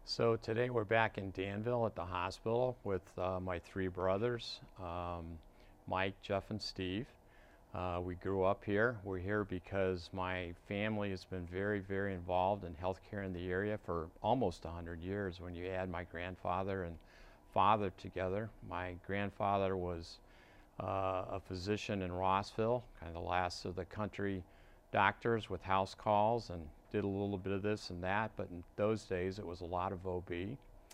So today we're back in Danville at the hospital with my three brothers, Mike, Jeff, and Steve. We grew up here. We're here because my family has been very, very involved in healthcare in the area for almost 100 years when you add my grandfather and father together. My grandfather was a physician in Rossville, kind of the last of the country doctors with house calls, and did a little bit of this and that, but in those days it was a lot of OB.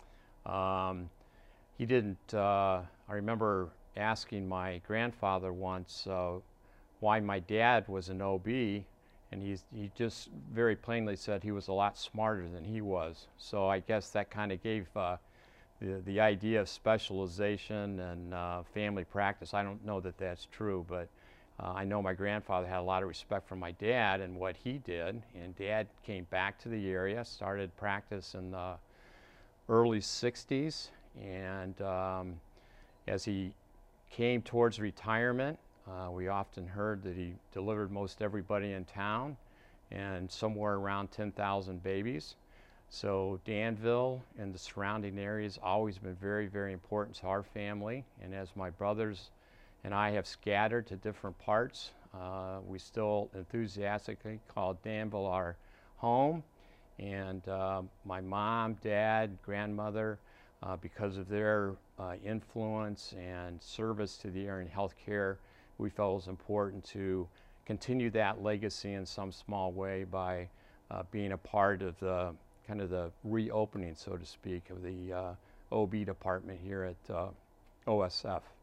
He didn't, I remember asking my grandfather once why my dad was an OB, and he just very plainly said he was a lot smarter than he was. So I guess that kind of gave the idea of specialization and family practice. I don't know that that's true, but I know my grandfather had a lot of respect for my dad and what he did, and Dad came back to the area, started practice in the early 60s, and as he came towards retirement, we often heard that he delivered most everybody in town and somewhere around 10,000 babies. So Danville and the surrounding area has always been very, very important to our family, and as my brothers and I have scattered to different parts, we still enthusiastically call Danville our home. And my mom, dad, grandmother, because of their influence and service to the area in healthcare, we felt it was important to continue that legacy in some small way by being a part of the kind of the reopening, so to speak, of the OB department here at OSF.